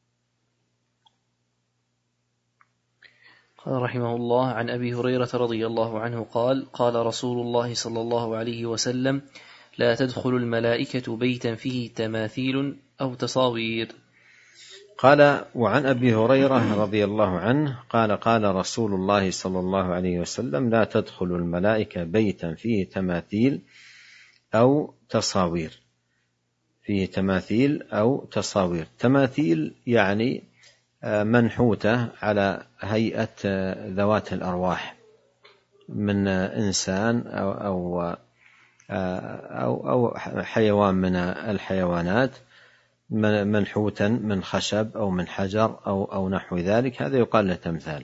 قال رحمه الله: عن أبي هريرة رضي الله عنه قال: قال رسول الله صلى الله عليه وسلم: لا تدخل الملائكة بيتا فيه تماثيل أو تصاوير. قال: وعن أبي هريرة رضي الله عنه قال: قال رسول الله صلى الله عليه وسلم: لا تدخل الملائكة بيتا فيه تماثيل أو تصاوير. فيه تماثيل أو تصاوير. تماثيل يعني منحوتة على هيئة ذوات الأرواح من إنسان أو حيوان من الحيوانات، منحوتا من خشب أو من حجر أو نحو ذلك، هذا يقال له تمثال.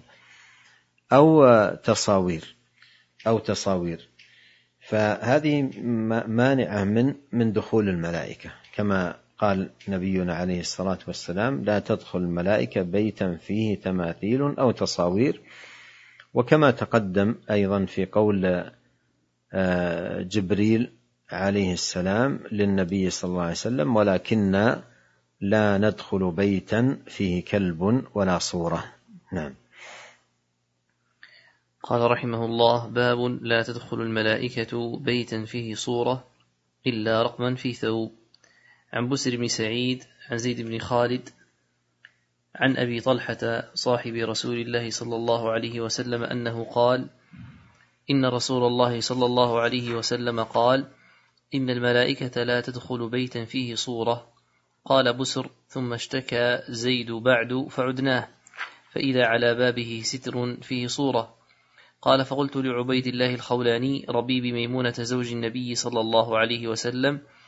أو تصاوير. فهذه مانعة من دخول الملائكة، كما قال نبينا عليه الصلاة والسلام: لا تدخل الملائكة بيتا فيه تماثيل أو تصاوير. وكما تقدم أيضا في قول جبريل عليه السلام للنبي صلى الله عليه وسلم: ولكن لا ندخل بيتا فيه كلب ولا صورة. نعم. قال رحمه الله: باب لا تدخل الملائكة بيتا فيه صورة إلا رقما في ثوب. عن بسر بن سعيد عن زيد بن خالد عن أبي طلحة صاحب رسول الله صلى الله عليه وسلم أنه قال: إن رسول الله صلى الله عليه وسلم قال: إن الملائكة لا تدخل بيتا فيه صورة. قال بسر: ثم اشتكى زيد بعد فعدناه، فإذا على بابه ستر فيه صورة. قال: فقلت لعبيد الله الخولاني ربيب ميمونة زوج النبي صلى الله عليه وسلم: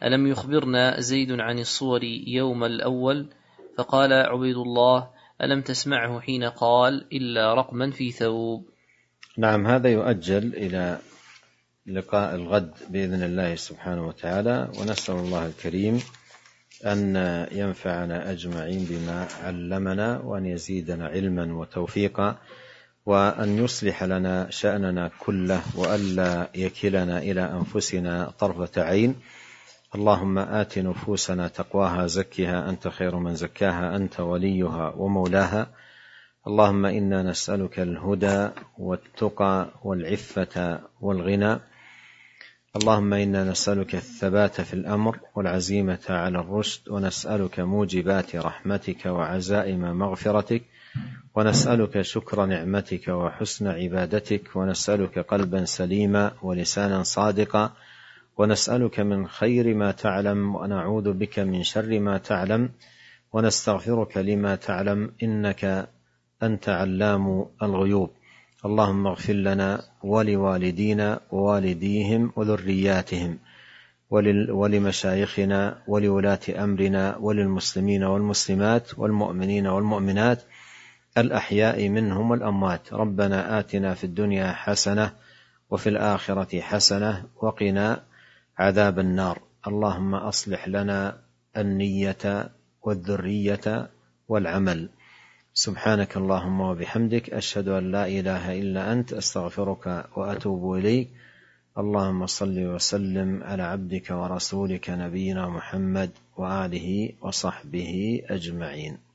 ألم يخبرنا زيد عن الصور يوم الأول؟ فقال عبيد الله: ألم تسمعه حين قال: إلا رقما في ثوب. نعم، هذا يؤجل إلى لقاء الغد بإذن الله سبحانه وتعالى، ونسأل الله الكريم أن ينفعنا أجمعين بما علمنا، وأن يزيدنا علما وتوفيقا، وأن يصلح لنا شأننا كله، وألا يكلنا إلى أنفسنا طرفة عين. اللهم آت نفوسنا تقواها، زكها أنت خير من زكاها، أنت وليها ومولاها. اللهم إنا نسألك الهدى والتقى والعفة والغنى. اللهم إنا نسألك الثبات في الأمر والعزيمة على الرشد، ونسألك موجبات رحمتك وعزائم مغفرتك، ونسألك شكر نعمتك وحسن عبادتك، ونسألك قلبا سليما ولسانا صادقا، ونسألك من خير ما تعلم، ونعوذ بك من شر ما تعلم، ونستغفرك لما تعلم، إنك أنت علام الغيوب. اللهم اغفر لنا ولوالدينا ووالديهم وذرياتهم ولمشايخنا ولولاة أمرنا وللمسلمين والمسلمات والمؤمنين والمؤمنات الأحياء منهم والأموات. ربنا آتنا في الدنيا حسنة وفي الآخرة حسنة وقنا عذاب النار. اللهم أصلح لنا النية والذرية والعمل. سبحانك اللهم وبحمدك، أشهد أن لا إله إلا أنت، أستغفرك وأتوب إليك. اللهم صل وسلم على عبدك ورسولك نبينا محمد وآله وصحبه أجمعين.